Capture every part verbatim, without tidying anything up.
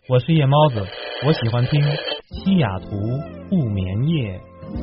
我是夜猫子，我喜欢听西雅图不眠夜。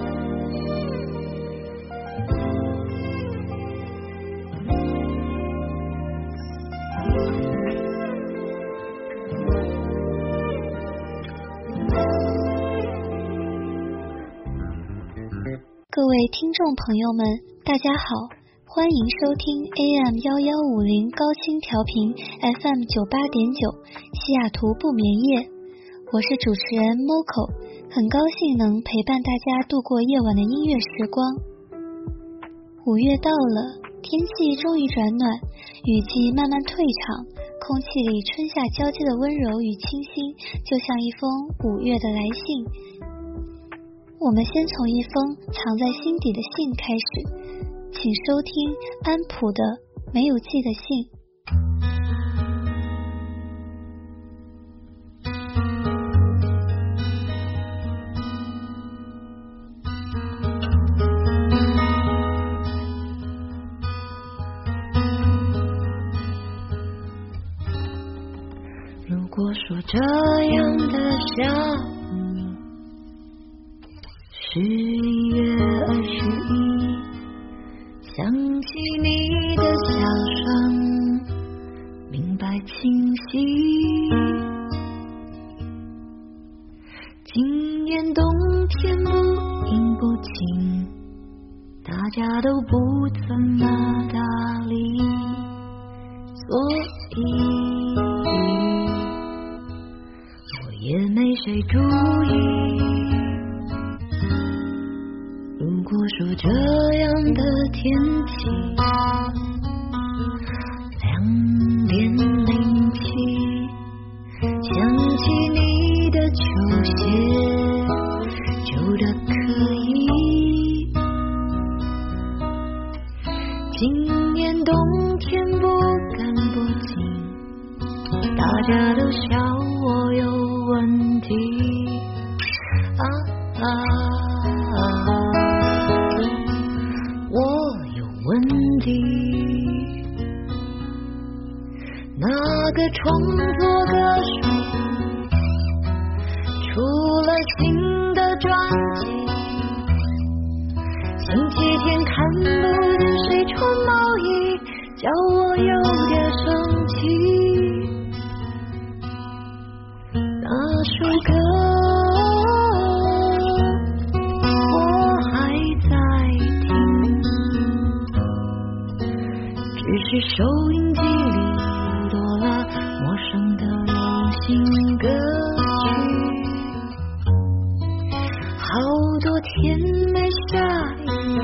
各位听众朋友们，大家好，欢迎收听 A M 一一五零高清调频 F M 九八点九西雅图不眠夜，我是主持人 Moco， 很高兴能陪伴大家度过夜晚的音乐时光。五月到了，天气终于转暖，雨季慢慢退场，空气里春夏交接的温柔与清新，就像一封五月的来信。我们先从一封藏在心底的信开始，请收听安普的没有寄的信。 如果说这样的下十一月二十一，想起你的笑声，明白清晰。今年冬天不阴不晴，大家都不怎么搭理，所以我也没谁注意。如果说这样的天气两点零七，想起你的球鞋旧的可以。今年冬天不干不净，大家都笑我有问题啊啊问题，那个创作歌手出了新的专辑，星期天看不见谁穿毛衣，叫我有点生气。那首歌只是收音机里多了陌生的流行歌曲，好多天没下雨，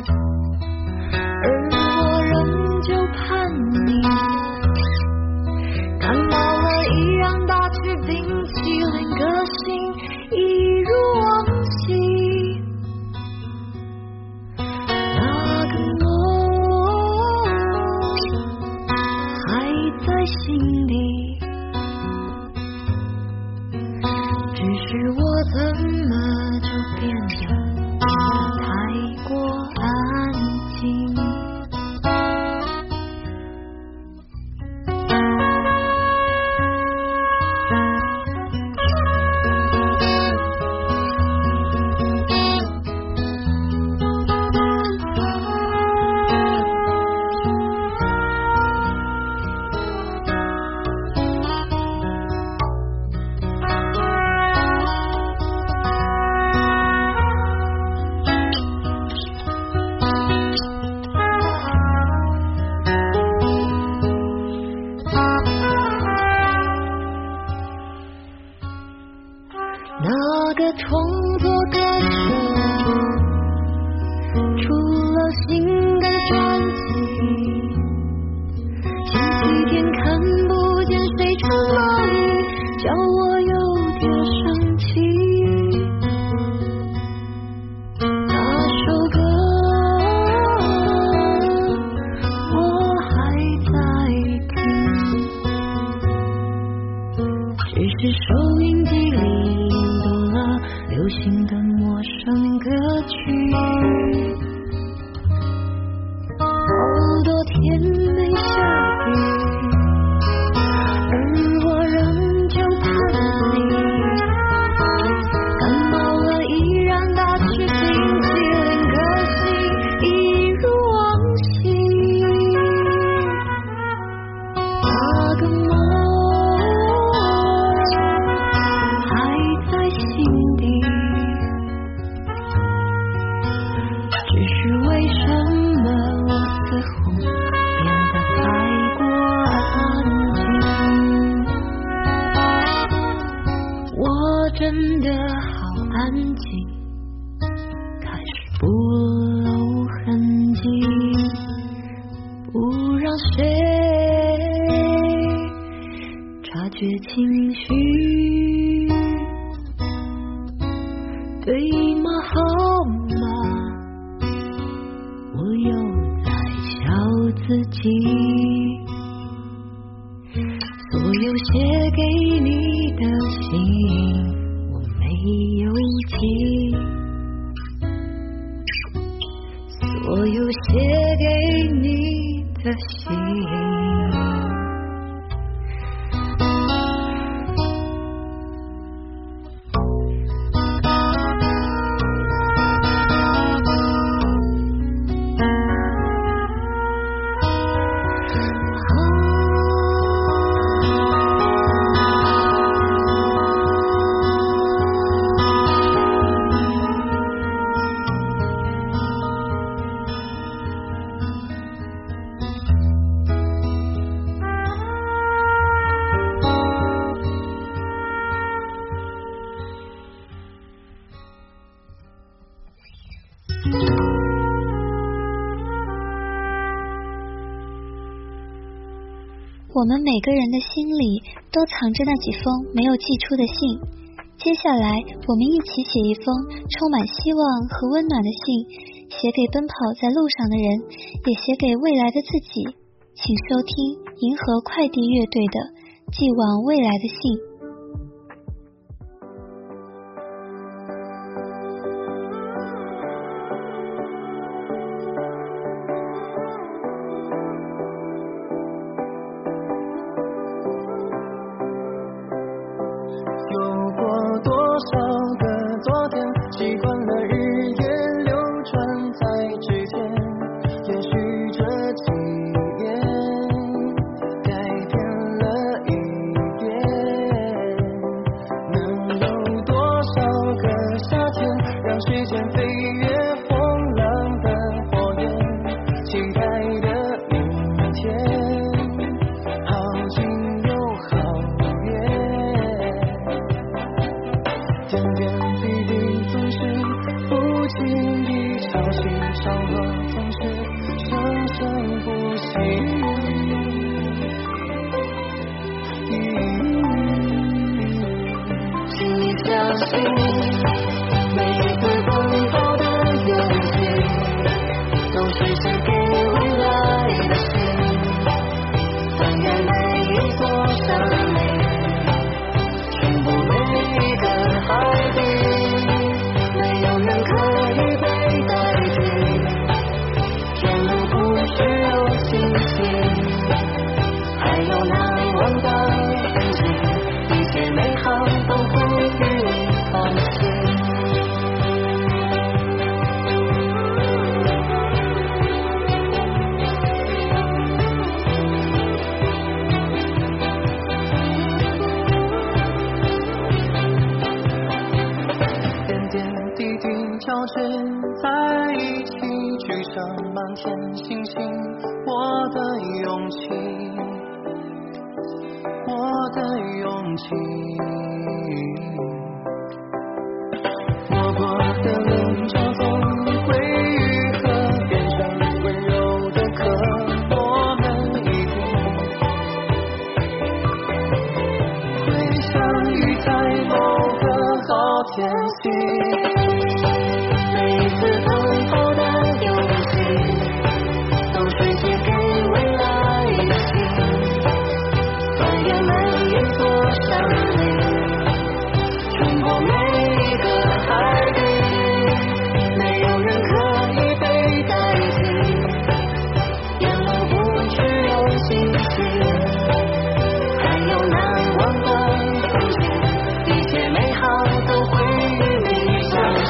而我仍旧盼你。感冒了一样打去冰淇淋，个性一如往昔。心里，只是我怎么就变得太过安静。那个创作歌手出了新的专辑，星期天看不见谁穿毛衣，叫我有点生气。那首歌我还在听，只是收音机里流行的陌生歌曲，好多天没下雨，而我仍旧盼真的好安静，开始不露痕迹，不让谁察觉情绪。对吗？好吗？我又在笑自己，所有写给你的信我没有寄，所有写给你的信我们每个人的心里都藏着那几封没有寄出的信，接下来我们一起写一封充满希望和温暖的信，写给奔跑在路上的人，也写给未来的自己。请收听银河快递乐队的寄往未来的信。 一切美好都会与你相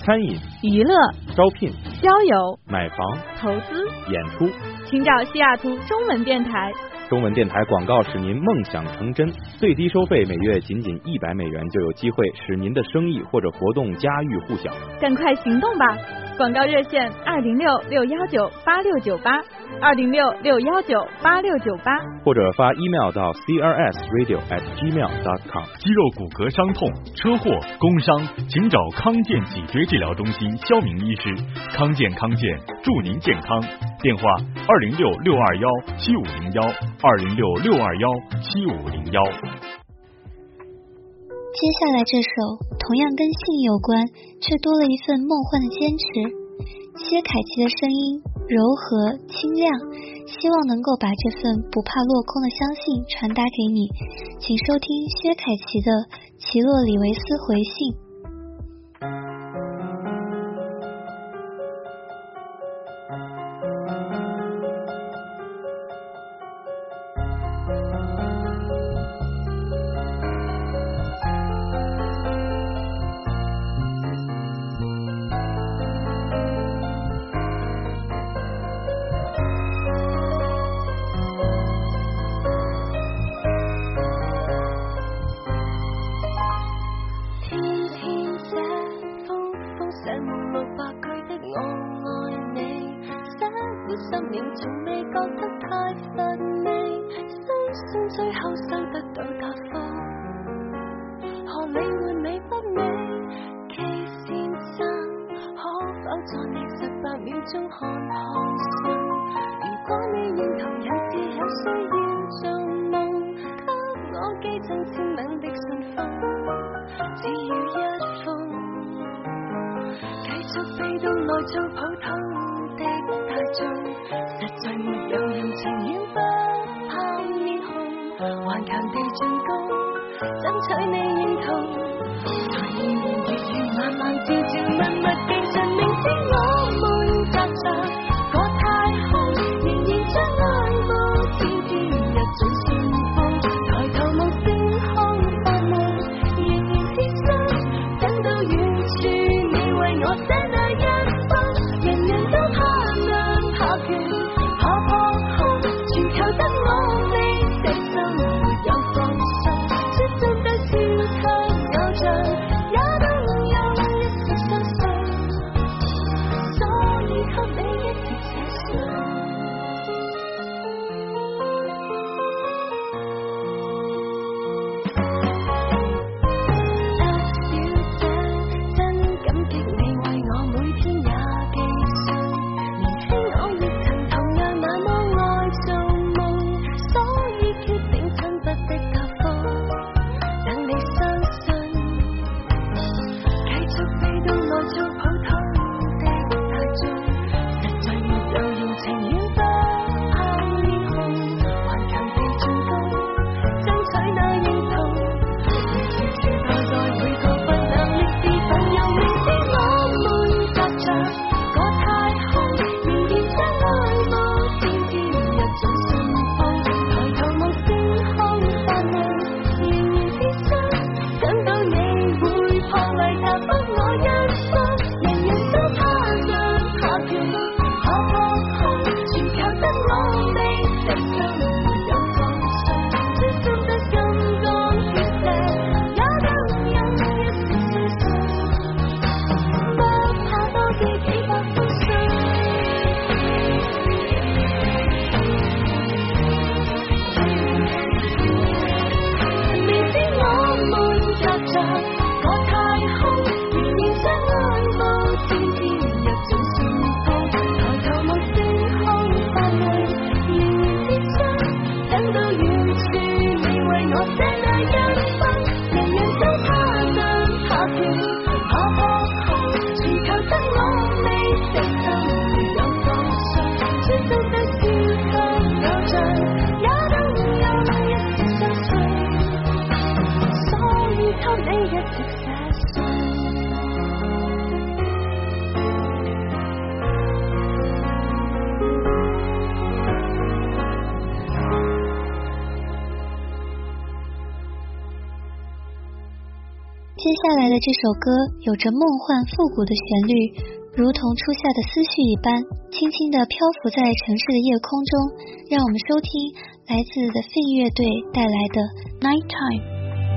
餐饮、 娱乐、 招聘、 交友、 买房、 投资、 演出， 请找西雅图中文电台。 中文电台广告使您梦想成真，最低收费每月仅仅一百美元，就有机会使您的生意或者活动家喻户晓。 赶快行动吧！广告热线二零六六幺九八六九八，二零六六幺九八六九八， 或者发 email 到 c r s radio at gmail dot com。 肌肉骨骼伤痛、车祸、工伤，请找康健脊椎治疗中心肖明医师。康健康健，祝您健康。电话二零六六二幺七五零幺，二零六六二幺七五零幺。 接下来这首同样跟性有关，却多了一份梦幻的坚持。薛凯琪的声音柔和清亮，希望能够把这份不怕落空的相信传达给你。请收听薛凯琪的《奇洛里维斯回信》。 接下来的这首歌有着梦幻复古的旋律，如同初夏的思绪一般，轻轻地漂浮在城市的夜空中。让我们收听来自 The Fin 乐队带来的 Nighttime。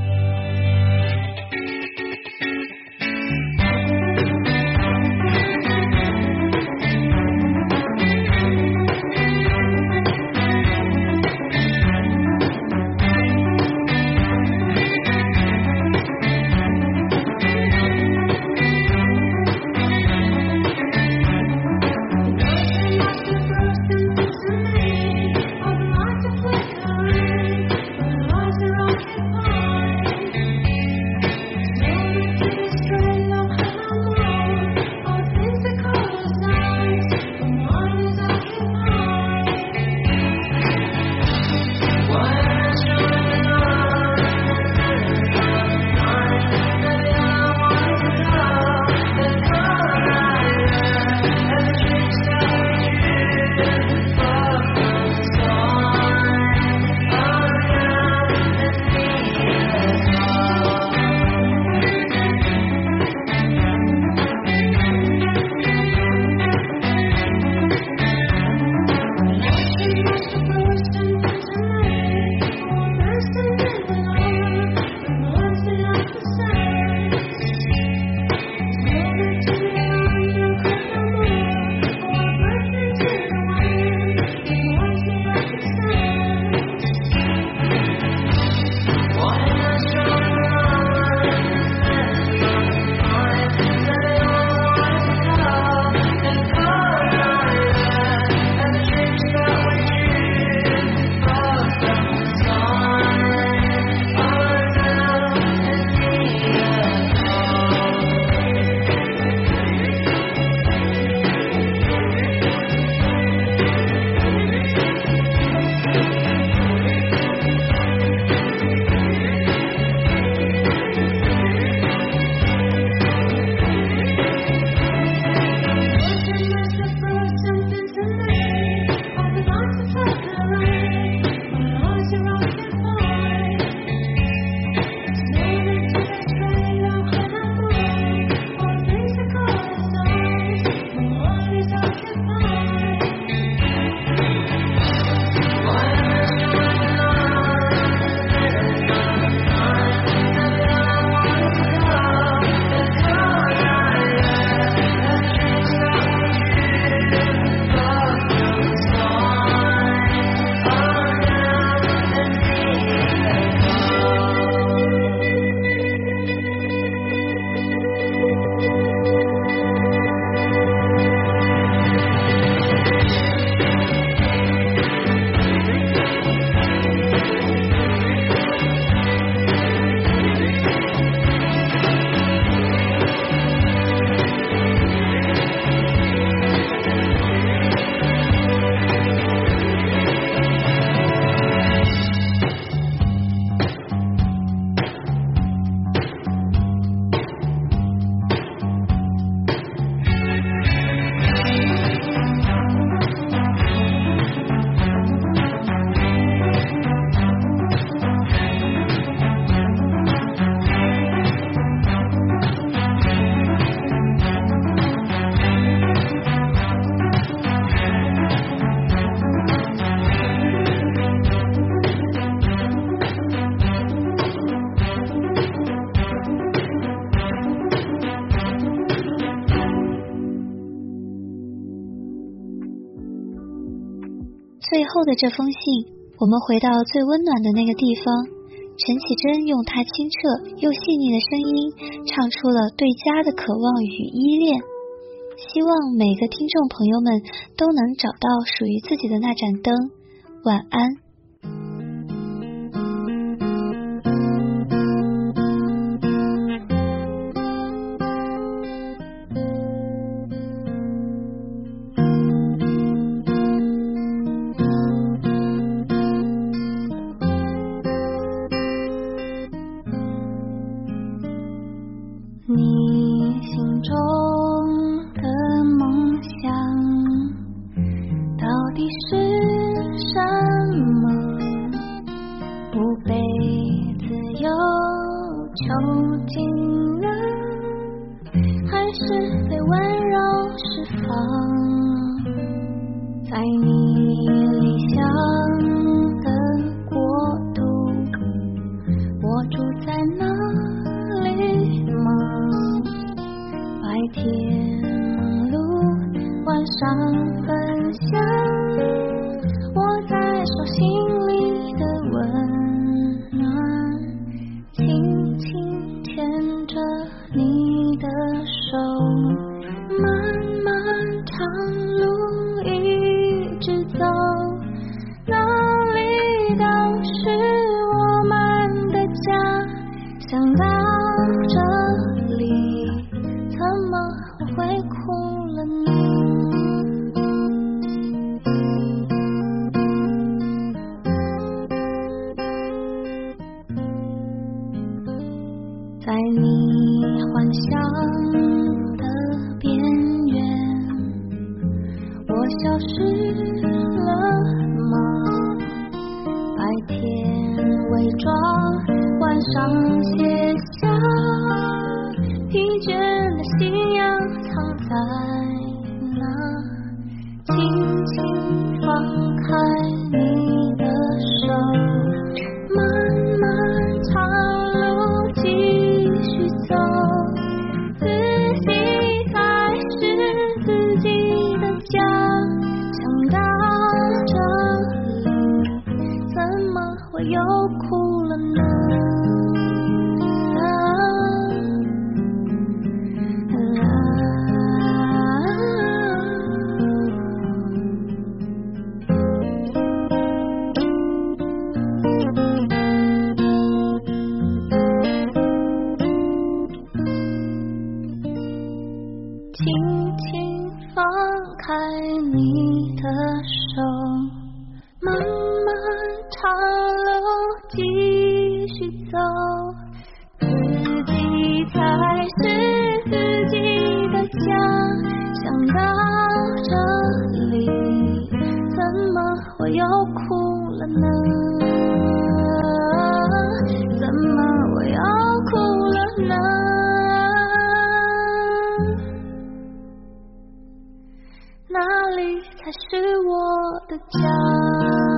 最后的这封信，我们回到最温暖的那个地方。陈绮贞用她清澈又细腻的声音，唱出了对家的渴望与依恋。希望每个听众朋友们都能找到属于自己的那盏灯。晚安。 你心中的梦想到底是什么？不被自由囚禁了，还是被温柔释放？在你理想的国度，我住在哪里吗？白天路，晚上分享，我在手心里的温暖，轻轻牵着你的手，漫漫长路一直走，哪里都是我们的家。想到这里，怎么我会哭了呢？在你幻想的边缘，我消失了吗？白天伪装，晚上卸下，疲倦的信仰藏在哪？轻轻放开你的手，漫漫长路继续走，自己才是自己的家。想到这里，怎么我又哭了呢？轻轻放开你的手，漫漫长路继续走，自己才是自己的家。想到这里，怎么我又哭了呢？怎么我又哭了呢？哪里才是我的家？